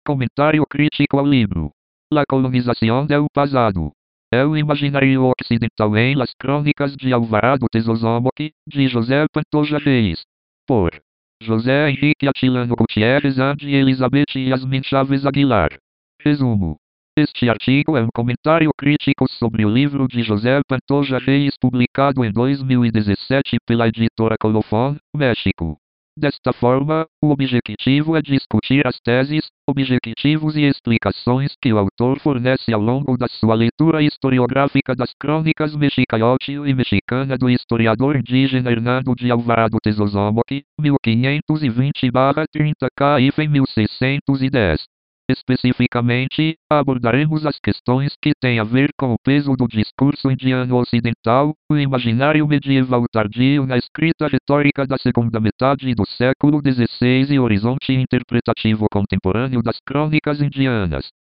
Comentário crítico ao livro. La colonización del pasado. El imaginario occidental em Las Crônicas de Alvarado Tesozomoc, de José Pantoja Reis. Por José Henrique Atilano Gutierrez and Elizabeth Yasmin Chaves Aguilar. Resumo. Este artigo é um comentário crítico sobre o livro de José Pantoja Reis publicado em 2017 pela editora Colofón, México. Desta forma, o objetivo é discutir as teses, objetivos e explicações que o autor fornece ao longo da sua leitura historiográfica das crônicas mexicaiótil e mexicana do historiador indígena Hernando de Alvarado Tesozomoc, 1520-30 CAIF em 1610. Especificamente, abordaremos as questões que têm a ver com o peso do discurso indiano ocidental, o imaginário medieval tardio na escrita retórica da segunda metade do século XVI e o horizonte interpretativo contemporâneo das crônicas indianas.